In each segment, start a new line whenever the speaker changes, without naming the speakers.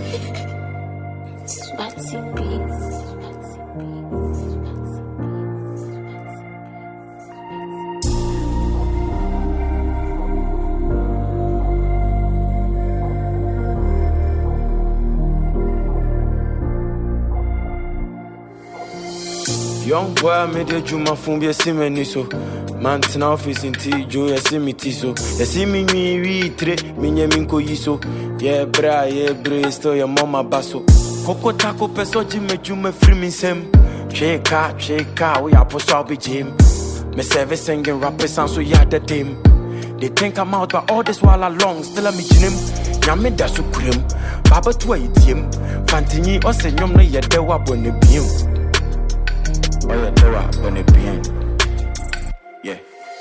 Sweaty beats.
Young boy, I made a juma phone be a simeni so. Man, tin office in tea, Joe, a simiti so. A simi me, we tre, minya minko yiso. Yeah, bra, still your mama basso. Coco taco peso, Jimmy, Juma, free me sem. Shake out, we are post be Jim. Me service singing rappers, and so yeah, the team. They think I'm out, but all this while along, still a me him. Yammy da supreme, Baba to a team. Fantini or senyum, no, yet there were when the beam. Yeah.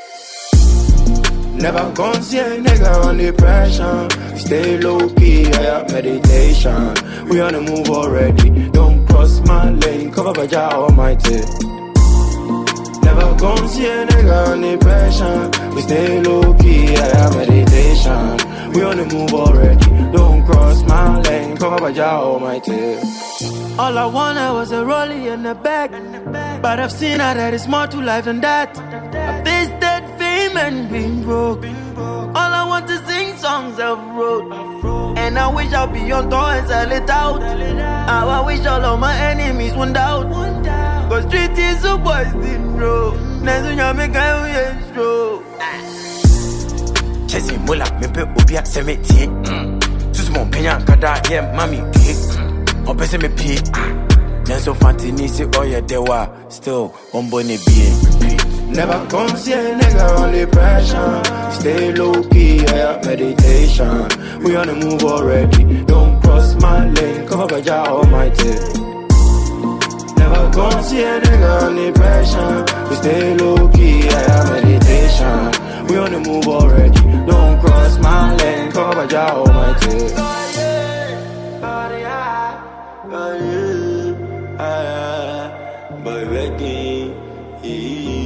Never gon' see a nigga on depression. Stay low key, I have meditation. We on the move already. Don't cross my lane, cover by Jah Almighty. Never gon' see a nigga on depression. We stay low key, I have meditation. We on the move already. Don't cross my lane, cover by Jah Almighty. All I wanted was a rollie in the back. But I've seen that it's more to life than that. I've tasted fame and been broke. All I want is sing songs I've wrote. And I wish I'll be on tour and sell it out. How I wish all of my enemies went out. Cause street is so boys didn't know. Nezu nyame kayo yestro. Chesi mula mepe ubia semeti. Susu penya kada ye mami ke. Opese me pie. So Fantini say oh yeah they were still on bonnet being repeat. Never come see a nigga on depression. Stay low key, I have meditation. We on the move already. Don't cross my lane, cover by Jah Almighty. Never come see a nigga on depression. We stay low key, I have meditation. We on the move already. Don't cross my lane, cover by Jah Almighty. Boy, ready.